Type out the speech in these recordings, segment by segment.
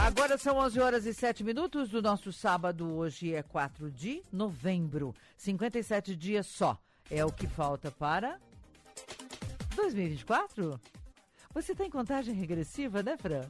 Agora são 11h07 do nosso sábado. Hoje é 4 de novembro. 57 dias só. É o que falta para 2024? Você está em contagem regressiva, né, Fran?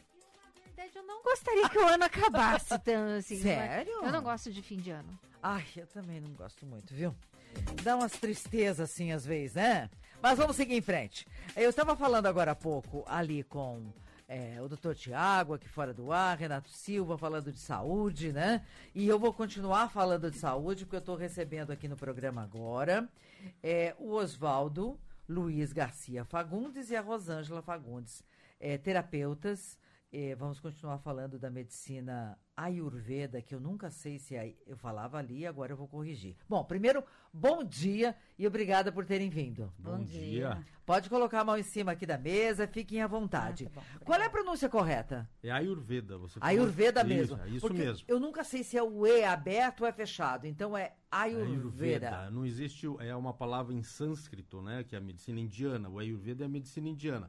Eu não gostaria que o ano acabasse tão assim. Sério? Eu não gosto de fim de ano. Ai, eu também não gosto muito, viu? Dá umas tristezas assim às vezes, né? Mas vamos seguir em frente. Eu estava falando agora há pouco ali com o doutor Tiago, aqui fora do ar, Renato Silva, falando de saúde, né? E eu vou continuar falando de saúde, porque eu estou recebendo aqui no programa agora o Oswaldo Luiz Garcia Fagundes e a Rosângela Fagundes, terapeutas. Vamos continuar falando da medicina Ayurveda, que eu nunca sei se eu falava ali, agora eu vou corrigir. Bom, primeiro, bom dia e obrigada por terem vindo. Bom dia. Pode colocar a mão em cima aqui da mesa, fiquem à vontade. Tá bom, qual é a pronúncia correta? É Ayurveda. Você Ayurveda falou? mesmo. Isso Porque mesmo. eu nunca sei se é o E aberto ou é fechado, então é Ayurveda. Não existe, é uma palavra em sânscrito, né, que é a medicina indiana. O Ayurveda é a medicina indiana.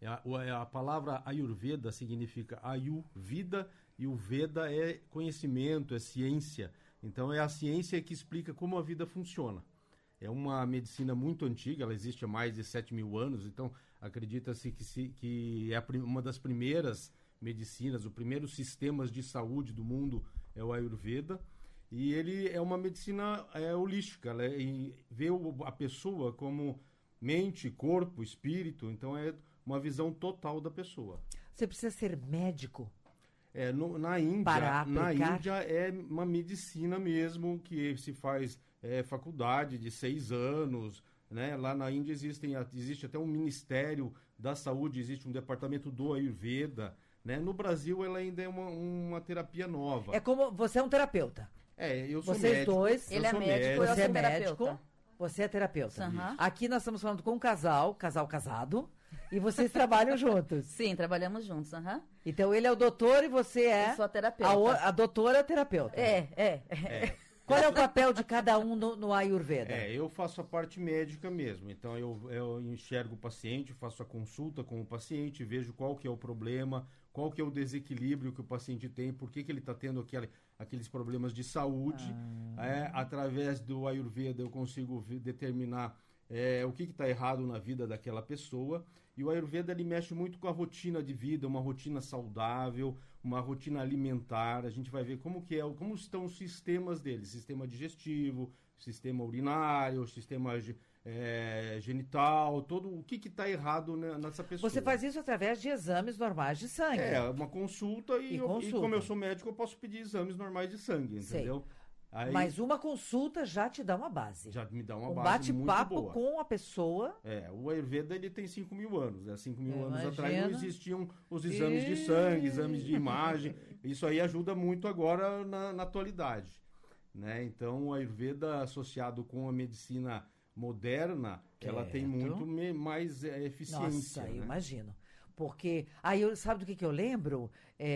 A palavra Ayurveda significa Ayu, vida, e o Veda é conhecimento, é ciência. Então é a ciência que explica como a vida funciona. É uma medicina muito antiga, ela existe há mais de 7.000 anos, então acredita-se que é uma das primeiras medicinas, os primeiros sistemas de saúde do mundo é o Ayurveda. E ele é uma medicina holística, ela vê a pessoa como mente, corpo, espírito, então é uma visão total da pessoa. Você precisa ser médico? Na Índia, para aplicar? É uma medicina mesmo, que se faz faculdade de 6 anos, né? Lá na Índia existe até um Ministério da Saúde, existe um departamento do Ayurveda, né? No Brasil ela ainda é uma terapia nova. É como você é um terapeuta. Eu sou Vocês médico. dois. Ele é médico, eu Você é sou médico. terapeuta. Você é terapeuta. Uhum. Aqui nós estamos falando com um casal casado, e vocês trabalham juntos. Sim, trabalhamos juntos, aham. Então ele é o doutor e você é Eu sou a terapeuta. a doutora terapeuta. Qual é o papel de cada um no Ayurveda? Eu faço a parte médica mesmo. Então eu enxergo o paciente, faço a consulta com o paciente, vejo qual que é o problema, qual que é o desequilíbrio que o paciente tem, por que ele está tendo aqueles problemas de saúde. Através do Ayurveda eu consigo determinar o que está errado na vida daquela pessoa. E o Ayurveda ele mexe muito com a rotina de vida, uma rotina saudável, uma rotina alimentar. A gente vai ver como estão os sistemas dele, sistema digestivo, sistema urinário, sistema genital, o que está errado nessa pessoa. Você faz isso através de exames normais de sangue. Uma consulta e como eu sou médico, eu posso pedir exames normais de sangue, entendeu? Mas uma consulta já te dá uma base. Já me dá uma base muito boa. Bate-papo com a pessoa. O Ayurveda ele tem 5.000 anos. 5.000 anos imagino. atrás não existiam os exames de sangue, exames de imagem. Isso aí ajuda muito agora na atualidade, né? Então o Ayurveda associado com a medicina moderna, ela tem muito mais eficiência. Nossa, né? eu imagino. Porque, sabe do que eu lembro,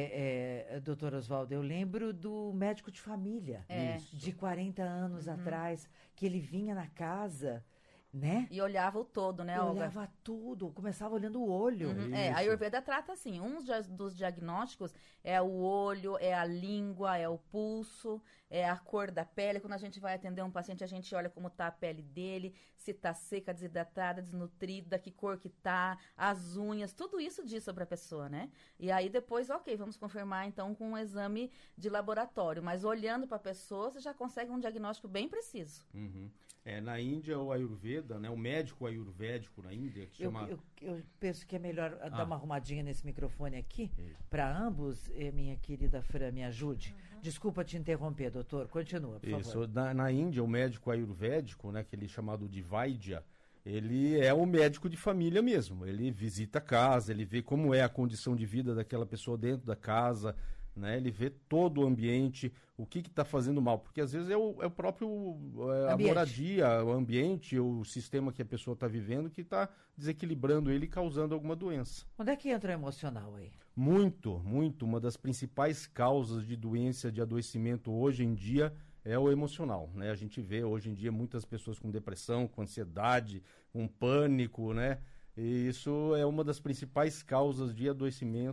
doutor Oswaldo? Eu lembro do médico de família, de 40 anos atrás, que ele vinha na casa, né? E olhava o todo, né, Olga? Olhava tudo, começava olhando o olho. A Ayurveda trata assim, dos diagnósticos é o olho, é a língua, é o pulso, é a cor da pele. Quando a gente vai atender um paciente, a gente olha como tá a pele dele, se tá seca, desidratada, desnutrida, que cor que tá, as unhas, tudo isso diz sobre a pessoa, né? E aí depois, vamos confirmar então com um exame de laboratório, mas olhando para a pessoa, você já consegue um diagnóstico bem preciso. Na Índia, o Ayurveda, né, o médico ayurvédico na Índia, que chama... Eu penso que é melhor dar uma arrumadinha nesse microfone aqui, para ambos, minha querida Fran, me ajude. Desculpa te interromper, doutor, continua, por favor. Na Índia, o médico ayurvédico, né, que ele é chamado de Vaidya, ele é o médico de família mesmo. Ele visita a casa, ele vê como é a condição de vida daquela pessoa dentro da casa, né? Ele vê todo o ambiente, o que está fazendo mal, porque às vezes é o próprio a moradia, o ambiente, o sistema que a pessoa está vivendo que está desequilibrando ele e causando alguma doença. Onde é que entra o emocional aí? Muito, muito. Uma das principais causas de doença, de adoecimento hoje em dia é o emocional, né? A gente vê hoje em dia muitas pessoas com depressão, com ansiedade, com pânico, né? E isso é uma das principais causas de adoecimento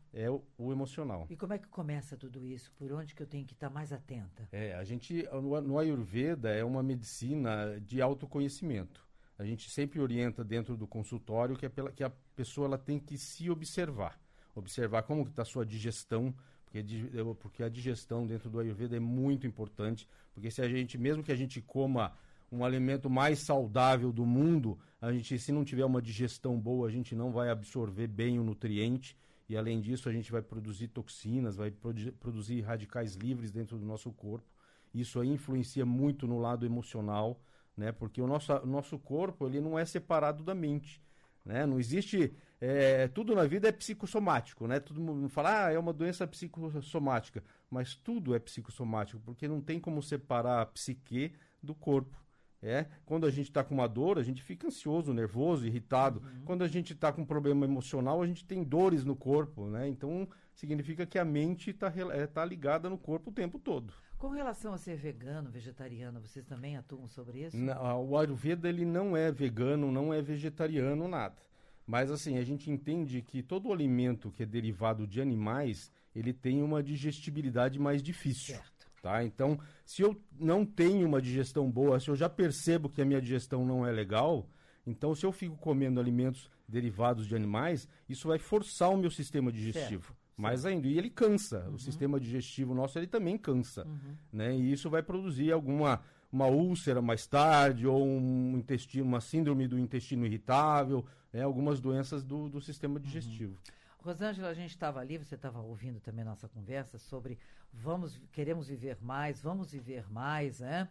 é o emocional. E como é que começa tudo isso? Por onde que eu tenho que estar mais atenta? A gente, no Ayurveda, é uma medicina de autoconhecimento. A gente sempre orienta dentro do consultório que a pessoa ela tem que se observar. Observar como está a sua digestão, porque a digestão dentro do Ayurveda é muito importante, porque mesmo que a gente coma um alimento mais saudável do mundo, se não tiver uma digestão boa, a gente não vai absorver bem o nutriente, e além disso a gente vai produzir toxinas, vai produzir radicais livres dentro do nosso corpo. Isso aí influencia muito no lado emocional, né? Porque o nosso corpo ele não é separado da mente, né? Não existe... tudo na vida é psicossomático, né? Todo mundo fala, é uma doença psicossomática, mas tudo é psicossomático, porque não tem como separar a psique do corpo. Quando a gente está com uma dor, a gente fica ansioso, nervoso, irritado. Quando a gente está com um problema emocional, a gente tem dores no corpo, né? Então, significa que a mente tá ligada no corpo o tempo todo. Com relação a ser vegano, vegetariano, vocês também atuam sobre isso? O Ayurveda, ele não é vegano, não é vegetariano, nada. Mas, assim, a gente entende que todo alimento que é derivado de animais, ele tem uma digestibilidade mais difícil. Certo. Tá? Então, se eu não tenho uma digestão boa, se eu já percebo que a minha digestão não é legal, então se eu fico comendo alimentos derivados de animais, isso vai forçar o meu sistema digestivo. Mais ainda, e ele cansa. O sistema digestivo nosso, ele também cansa. Né? E isso vai produzir uma úlcera mais tarde, ou uma síndrome do intestino irritável, algumas doenças do sistema digestivo. Rosângela, a gente estava ali, você estava ouvindo também nossa conversa sobre queremos viver mais, vamos viver mais, né?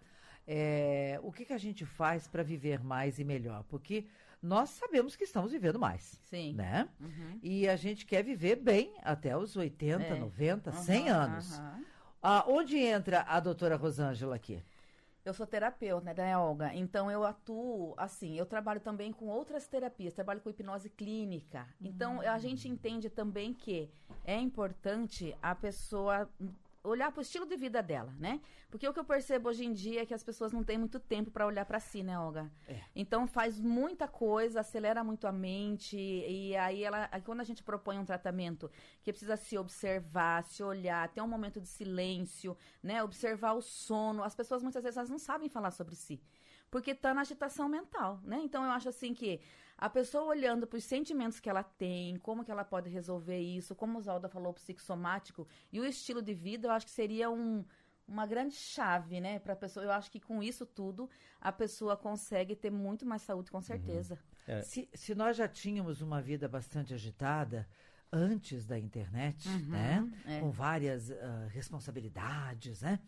O que a gente faz para viver mais e melhor? Porque nós sabemos que estamos vivendo mais. Sim. Né? E a gente quer viver bem até os 80, 90, 100 anos. Onde entra a doutora Rosângela aqui? Eu sou terapeuta, né, Olga? Então, eu atuo, assim, eu trabalho também com outras terapias, trabalho com hipnose clínica. Então, a gente entende também que é importante a pessoa olhar para o estilo de vida dela, né? Porque o que eu percebo hoje em dia é que as pessoas não têm muito tempo para olhar para si, né, Olga? Então faz muita coisa, acelera muito a mente, e aí quando a gente propõe um tratamento que precisa se observar, se olhar, ter um momento de silêncio, né? Observar o sono, as pessoas muitas vezes elas não sabem falar sobre si, porque está na agitação mental, né? Então eu acho assim que a pessoa olhando para os sentimentos que ela tem, como que ela pode resolver isso, como o Zalda falou, o psicossomático e o estilo de vida, eu acho que seria uma grande chave, né, para a pessoa. Eu acho que com isso tudo a pessoa consegue ter muito mais saúde, com certeza. Se nós já tínhamos uma vida bastante agitada antes da internet, né, com várias responsabilidades, né,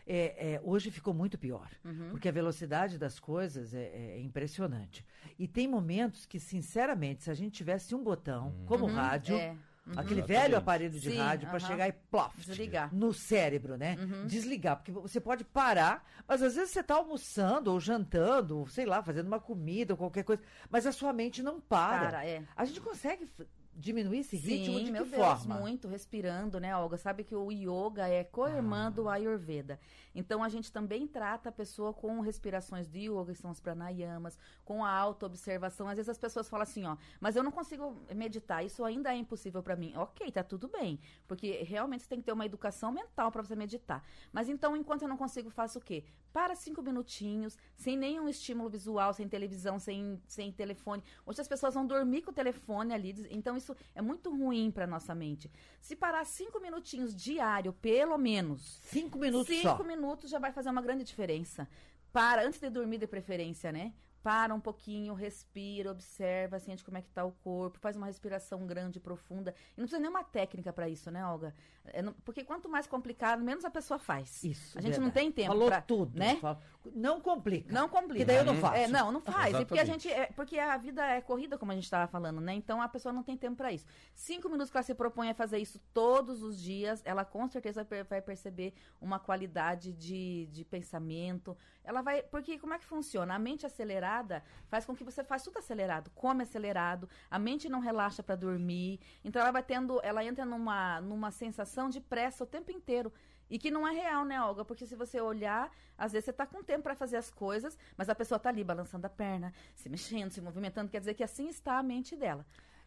hoje ficou muito pior, porque a velocidade das coisas é impressionante. E tem momentos que, sinceramente, se a gente tivesse um botão, como o rádio, aquele velho aparelho de rádio, para chegar e plof, desligar no cérebro, né? Desligar, porque você pode parar, mas às vezes você está almoçando ou jantando, ou, sei lá, fazendo uma comida ou qualquer coisa, mas a sua mente não para. A gente consegue diminuir esse ritmo de que forma? Muito, respirando, né, Olga? Sabe que o yoga é co-irmã do Ayurveda. Então, a gente também trata a pessoa com respirações de yoga, que são os pranayamas, com a auto-observação. Às vezes as pessoas falam assim, mas eu não consigo meditar, isso ainda é impossível para mim. Ok, tá tudo bem, porque realmente você tem que ter uma educação mental para você meditar. Mas então, enquanto eu não consigo, faço o quê? Para 5 minutinhos, sem nenhum estímulo visual, sem televisão, sem telefone. Hoje as pessoas vão dormir com o telefone ali, então isso é muito ruim para nossa mente. Se parar 5 minutinhos diário, pelo menos. 5 minutos só. 5 minutos já vai fazer uma grande diferença. Antes de dormir de preferência, né? Para um pouquinho, respira, observa, sente como é que tá o corpo, faz uma respiração grande, profunda. E não precisa nenhuma técnica para isso, né, Olga? Porque quanto mais complicado, menos a pessoa faz. Isso, a gente não tem tempo Falou tudo, né? Não complica. Não complica. Que daí eu não faço. Não faz. E porque a vida é corrida, como a gente estava falando, né? Então a pessoa não tem tempo para isso. 5 minutos que ela se propõe a fazer isso todos os dias, ela com certeza vai perceber uma qualidade de pensamento. Ela vai. Porque como é que funciona? A mente acelerada faz com que você faça tudo acelerado, come acelerado, a mente não relaxa para dormir. Então ela entra numa sensação de pressa o tempo inteiro. E que não é real, né, Olga? Porque se você olhar, às vezes você tá com tempo para fazer as coisas, mas a pessoa tá ali balançando a perna, se mexendo, se movimentando, quer dizer que assim está a mente dela.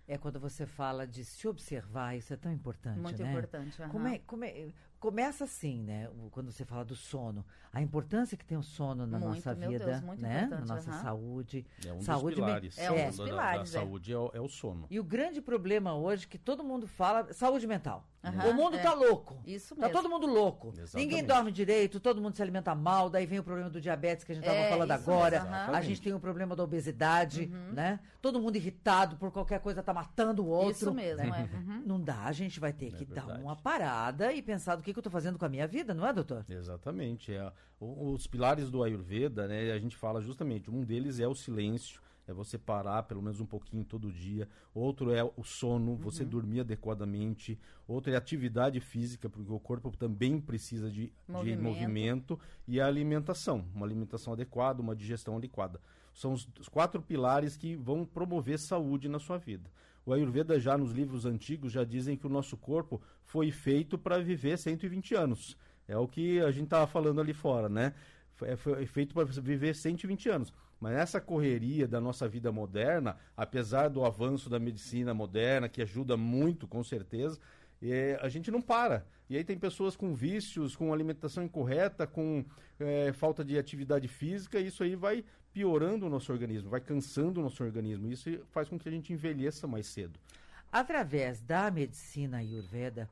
é quando você fala de se observar, isso é tão importante, Muito né? importante. aham. Começa assim, né? Quando você fala do sono. A importância que tem o sono na Muito, nossa meu vida, Deus, muito né? Na importante, nossa aham. saúde. É um Saúde dos pilares. É um dos pilares, da saúde é o sono. E o grande problema hoje que todo mundo fala, saúde mental. Aham, O mundo é. tá louco. Isso Tá mesmo. todo mundo louco. Exatamente. Ninguém dorme direito, todo mundo se alimenta mal, daí vem o problema do diabetes que a gente estava É, falando isso agora. mesmo, aham. A gente tem o problema da obesidade, né? Todo mundo irritado por qualquer coisa tá matando o outro. Isso mesmo, né? Uhum. Não dá, a gente vai ter que dar verdade. uma parada e pensar do que eu tô fazendo com a minha vida, não é, doutor? Exatamente. Os pilares do Ayurveda, né, a gente fala justamente, um deles é o silêncio, é você parar pelo menos um pouquinho todo dia. Outro é o sono, você dormir adequadamente. Outro é a atividade física, porque o corpo também precisa de movimento. E a alimentação, uma alimentação adequada, uma digestão adequada. São os 4 pilares que vão promover saúde na sua vida. O Ayurveda já nos livros antigos já dizem que o nosso corpo foi feito para viver 120 anos. É o que a gente estava falando ali fora, né? Foi feito para viver 120 anos. Mas nessa correria da nossa vida moderna, apesar do avanço da medicina moderna, que ajuda muito, com certeza, a gente não para. E aí tem pessoas com vícios, com alimentação incorreta, com falta de atividade física, e isso aí vai piorando o nosso organismo, vai cansando o nosso organismo. Isso faz com que a gente envelheça mais cedo. Através da medicina Ayurveda,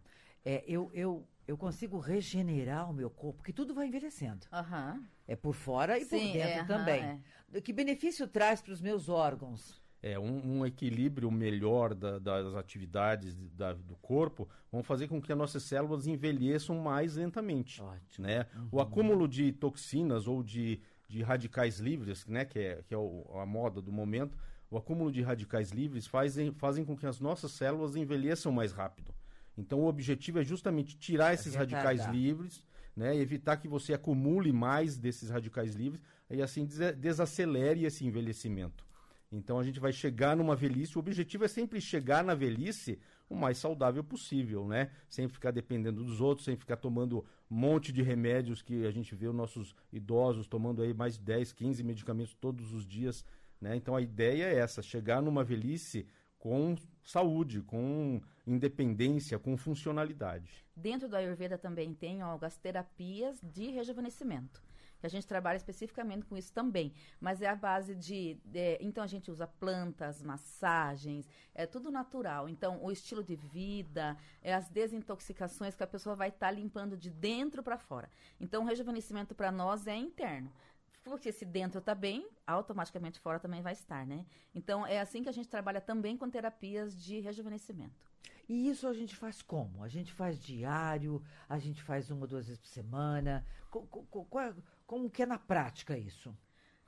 eu consigo regenerar o meu corpo, porque tudo vai envelhecendo. Aham. É por fora e por Sim, dentro aham, também. Que benefício traz para os meus órgãos? Um equilíbrio melhor das atividades do corpo vão fazer com que as nossas células envelheçam mais lentamente. Ótimo. Né? O acúmulo de toxinas ou de radicais livres, né, que é a moda do momento, o acúmulo de radicais livres fazem com que as nossas células envelheçam mais rápido. Então o objetivo é justamente tirar esses radicais livres, né, evitar que você acumule mais desses radicais livres e assim desacelere esse envelhecimento. Então a gente vai chegar numa velhice, o objetivo é sempre chegar na velhice o mais saudável possível, né? Sem ficar dependendo dos outros, sem ficar tomando um monte de remédios que a gente vê os nossos idosos tomando aí mais de 10, 15 medicamentos todos os dias, né? Então a ideia é essa, chegar numa velhice com saúde, com independência, com funcionalidade. Dentro do Ayurveda também tem as terapias de rejuvenescimento. Que a gente trabalha especificamente com isso também. Mas é a base então a gente usa plantas, massagens, é tudo natural. Então o estilo de vida, as desintoxicações que a pessoa vai estar limpando de dentro para fora. Então o rejuvenescimento para nós é interno. Porque se dentro está bem, automaticamente fora também vai estar, né? Então é assim que a gente trabalha também com terapias de rejuvenescimento. E isso a gente faz como? A gente faz diário, a gente faz 1 ou 2 vezes por semana? Como que é na prática isso?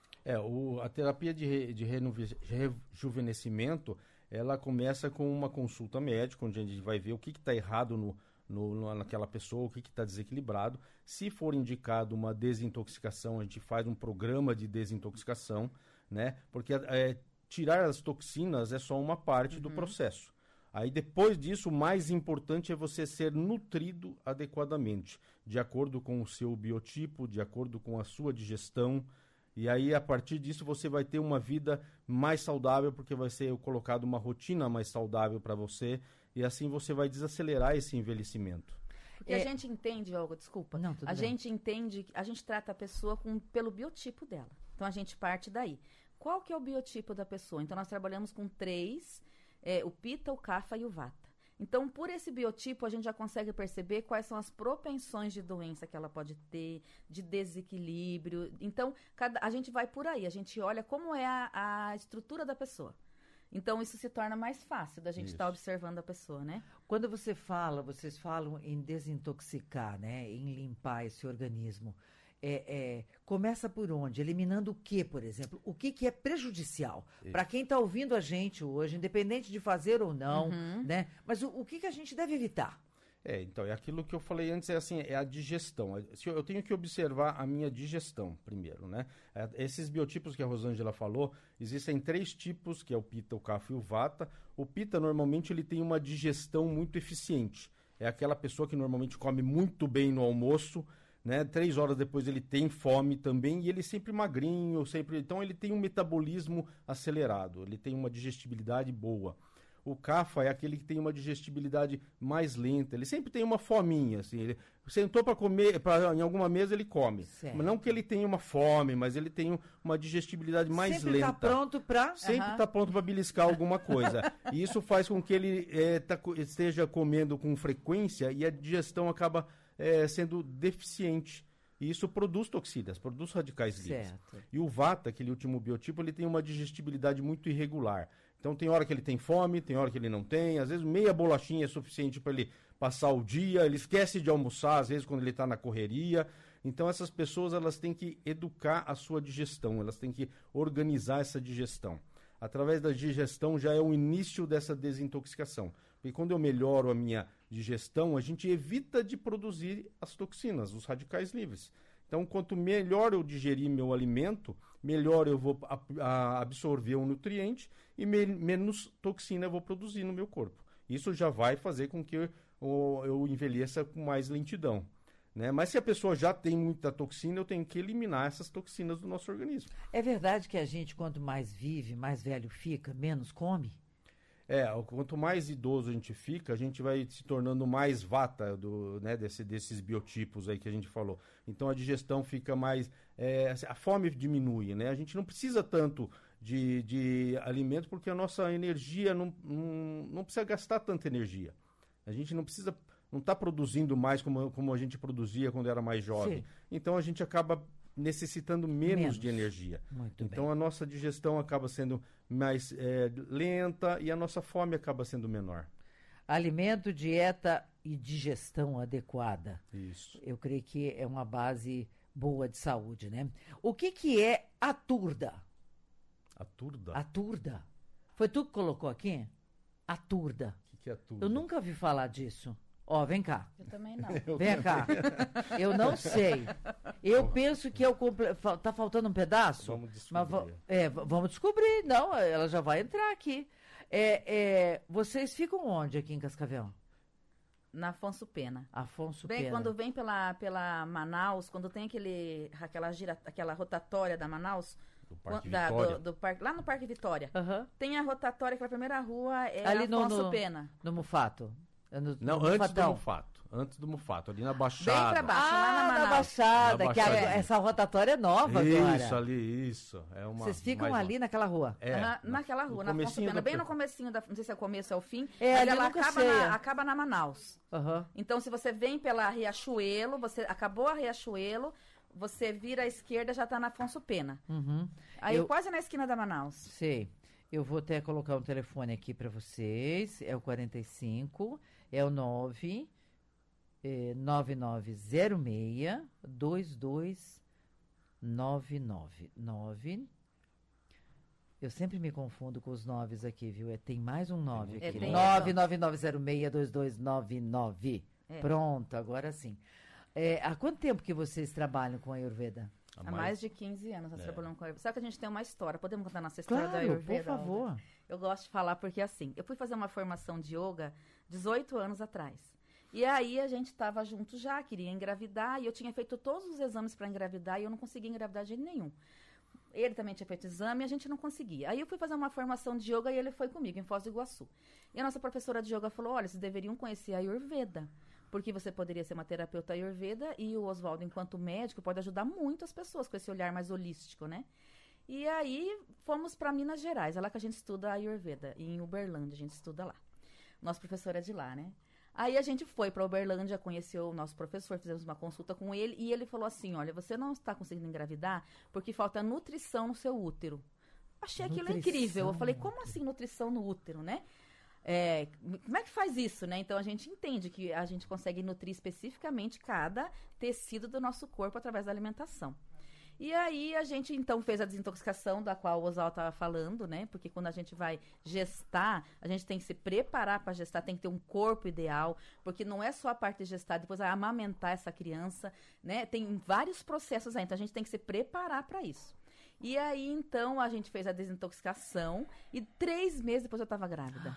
A terapia de rejuvenescimento, ela começa com uma consulta médica, onde a gente vai ver o que está errado naquela pessoa, o que está desequilibrado. Se for indicado uma desintoxicação, a gente faz um programa de desintoxicação, né? Porque tirar as toxinas é só uma parte do processo. Aí depois disso, o mais importante é você ser nutrido adequadamente, de acordo com o seu biotipo, de acordo com a sua digestão. E aí, a partir disso, você vai ter uma vida mais saudável, porque vai ser colocado uma rotina mais saudável para você, e assim você vai desacelerar esse envelhecimento. Porque a gente entende, Olga, desculpa. Não, tudo a bem. gente entende, a gente trata a pessoa pelo biotipo dela. Então a gente parte daí. Qual que é o biotipo da pessoa? Então nós trabalhamos com 3, o Pitta, o Kapha e o Vata. Então, por esse biotipo, a gente já consegue perceber quais são as propensões de doença que ela pode ter, de desequilíbrio. Então, a gente vai por aí, a gente olha como é a estrutura da pessoa. Então, isso se torna mais fácil da gente estar observando a pessoa, né? Quando vocês falam em desintoxicar, né? Em limpar esse organismo. Começa por onde? Eliminando o que, por exemplo? O que é prejudicial? Para quem está ouvindo a gente hoje, independente de fazer ou não, né? Mas o que a gente deve evitar? Então, é aquilo que eu falei antes, é a digestão. Eu tenho que observar a minha digestão primeiro, né? Esses biotipos que a Rosângela falou, existem 3 tipos, que é o Pitta, o Kapha e o Vata. O Pitta, normalmente, ele tem uma digestão muito eficiente. É aquela pessoa que normalmente come muito bem no almoço, né? 3 horas depois ele tem fome também, e ele sempre magrinho, então ele tem um metabolismo acelerado, ele tem uma digestibilidade boa. O CAFA é aquele que tem uma digestibilidade mais lenta. Ele sempre tem uma fominha, assim. Ele sentou para comer, em alguma mesa ele come. Certo. Mas não que ele tenha uma fome, mas ele tem uma digestibilidade mais Sempre lenta. tá pronto para... Sempre está pronto para beliscar alguma coisa. E isso faz com que ele esteja comendo com frequência e a digestão acaba sendo deficiente. E isso produz toxinas, produz radicais livres. Certo. E o Vata, aquele último biotipo, ele tem uma digestibilidade muito irregular. Então tem hora que ele tem fome, tem hora que ele não tem. Às vezes meia bolachinha é suficiente para ele passar o dia. Ele esquece de almoçar, às vezes, quando ele está na correria. Então essas pessoas elas têm que educar a sua digestão, elas têm que organizar essa digestão. Através da digestão já é o início dessa desintoxicação. Porque quando eu melhoro a minha digestão, a gente evita de produzir as toxinas, os radicais livres. Então, quanto melhor eu digerir meu alimento, melhor eu vou absorver o nutriente e menos toxina eu vou produzir no meu corpo. Isso já vai fazer com que eu envelheça com mais lentidão. Né? Mas se a pessoa já tem muita toxina, eu tenho que eliminar essas toxinas do nosso organismo. É verdade que a gente, quanto mais vive, mais velho fica, menos come? Quanto mais idoso a gente fica, a gente vai se tornando mais vata desses biotipos aí que a gente falou. Então a digestão fica mais... a fome diminui, né? A gente não precisa tanto de alimento porque a nossa energia não precisa gastar tanta energia. A gente não está produzindo mais como a gente produzia quando era mais jovem. Sim. Então a gente acaba necessitando menos de energia. Muito então bem. A nossa digestão acaba sendo mais lenta e a nossa fome acaba sendo menor. Alimento, dieta e digestão adequada. Isso. Eu creio que é uma base boa de saúde, né? O que é a turda? A turda? A turda. Foi tu que colocou aqui? A turda. O que é a turda? Eu nunca ouvi falar disso. Ó, vem cá. Eu também não. Vem cá. Eu não sei. Eu penso que tá faltando um pedaço. Vamos descobrir. Vamos descobrir. Não, ela já vai entrar aqui. Vocês ficam onde aqui em Cascavel? Na Afonso Pena. Afonso Bem, Pena. quando vem pela Manaus, quando tem aquela rotatória da Manaus, do Parque Vitória. Lá no Parque Vitória, Tem a rotatória, aquela primeira rua é ali Afonso Pena. No Mufato. Não, antes do Mufato. Antes do Mufato, ali na Baixada. Bem pra baixo, lá na Manaus. Baixada, Na que Baixada. essa rotatória é nova agora. Isso, ali, isso. Vocês ficam ali naquela rua? Naquela rua, na Afonso Pena, bem no comecinho, não sei se é o começo ou o fim, mas ali ela nunca acaba na Manaus. Então, se você vem pela Riachuelo, você acabou a Riachuelo, você vira à esquerda, já tá na Afonso Pena. Aí quase na esquina da Manaus. Sei. Eu vou até colocar um telefone aqui para vocês. É o 45, é o 9906-2299. Eu sempre me confundo com os 9 aqui, viu? Tem mais um 9 aqui. 99906-2299. Pronto, agora sim. Há quanto tempo que vocês trabalham com a Ayurveda? Há mais de 15 anos nós trabalhamos com a Ayurveda. Sabe que a gente tem uma história? Podemos contar nossa história da Claro, Ayurveda? por favor. Eu gosto de falar porque, assim, eu fui fazer uma formação de yoga 18 anos atrás. E aí a gente estava junto já, queria engravidar, e eu tinha feito todos os exames para engravidar e eu não conseguia engravidar de jeito nenhum. Ele também tinha feito exame e a gente não conseguia. Aí eu fui fazer uma formação de yoga e ele foi comigo, em Foz do Iguaçu. E a nossa professora de yoga falou, olha, vocês deveriam conhecer a Ayurveda, porque você poderia ser uma terapeuta Ayurveda e o Oswaldo, enquanto médico, pode ajudar muito as pessoas com esse olhar mais holístico, né? E aí fomos para Minas Gerais, é lá que a gente estuda a Ayurveda, e em Uberlândia a gente estuda lá. Nosso professor é de lá, né? Aí a gente foi para Uberlândia, conheceu o nosso professor, fizemos uma consulta com ele, e ele falou assim, olha, você não está conseguindo engravidar porque falta nutrição no seu útero. Achei aquilo incrível. Eu falei, como assim nutrição no útero, né? Como é que faz isso, né? Então a gente entende que a gente consegue nutrir especificamente cada tecido do nosso corpo através da alimentação. E aí a gente então fez a desintoxicação da qual o Oswaldo estava falando, né? Porque quando a gente vai gestar, a gente tem que se preparar para gestar, tem que ter um corpo ideal, porque não é só a parte de gestar, depois amamentar essa criança, né? Tem vários processos aí, então a gente tem que se preparar para isso. E aí então a gente fez a desintoxicação e 3 meses depois eu estava grávida.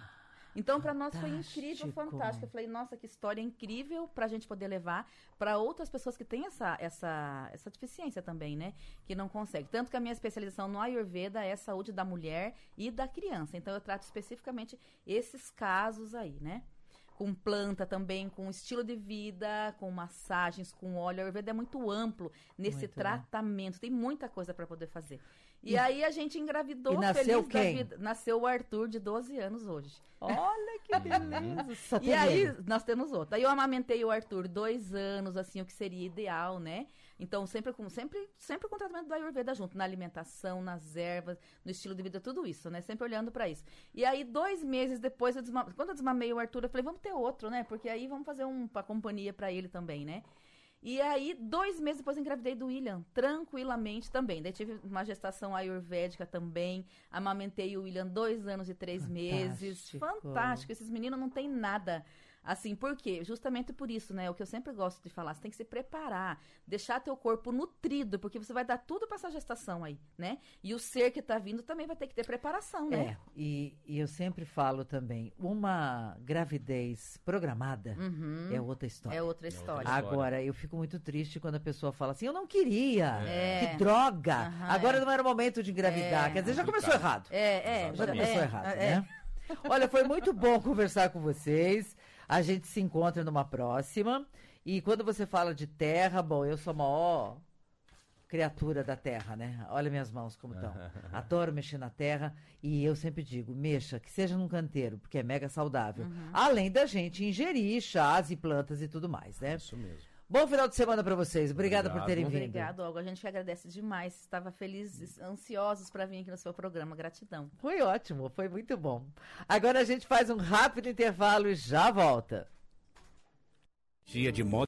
Então, para nós foi Fantástico. incrível, fantástico. Eu falei, nossa, que história incrível para a gente poder levar para outras pessoas que têm essa deficiência também, né? Que não conseguem. Tanto que a minha especialização no Ayurveda é saúde da mulher e da criança. Então, eu trato especificamente esses casos aí, né? Com planta também, com estilo de vida, com massagens, com óleo. O Ayurveda é muito amplo nesse Muito, tratamento. Tem muita coisa para poder fazer. E aí a gente engravidou, E nasceu feliz da quem? vida. Nasceu o Arthur, de 12 anos hoje. Olha que beleza. Só E tem aí, ele. nós temos outro. Aí eu amamentei o Arthur 2 anos, assim, o que seria ideal, né? Então, sempre com o tratamento do Ayurveda junto, na alimentação, nas ervas, no estilo de vida, tudo isso, né? Sempre olhando pra isso. E aí, 2 meses depois, quando eu desmamei o Arthur, eu falei, vamos ter outro, né? Porque aí vamos fazer uma companhia pra ele também, né? E aí, 2 meses depois, engravidei do William, tranquilamente também. Daí tive uma gestação ayurvédica também. Amamentei o William 2 anos e 3 meses. Fantástico. Esses meninos não têm nada. Assim, por quê? Justamente por isso, né? O que eu sempre gosto de falar, você tem que se preparar, deixar teu corpo nutrido, porque você vai dar tudo pra essa gestação aí, né? E o ser que tá vindo também vai ter que ter preparação, né? É, e eu sempre falo também, uma gravidez programada é outra história. É outra história. história. Agora, eu fico muito triste quando a pessoa fala assim, eu não queria, É. que droga, Aham, agora não era o momento de engravidar. É. Quer dizer, já começou errado. Já começou errado, né? Olha, foi muito bom conversar com vocês. A gente se encontra numa próxima. E quando você fala de terra, bom, eu sou a maior criatura da terra, né? Olha minhas mãos como estão. Adoro mexer na terra. E eu sempre digo, mexa, que seja num canteiro, porque é mega saudável. Além da gente ingerir chás e plantas e tudo mais, né? Isso mesmo. Bom final de semana para vocês. Obrigada por terem vindo. Obrigado, Olga. A gente que agradece demais. Estava feliz, ansiosos para vir aqui no seu programa. Gratidão. Foi ótimo, foi muito bom. Agora a gente faz um rápido intervalo e já volta. Dia de moda.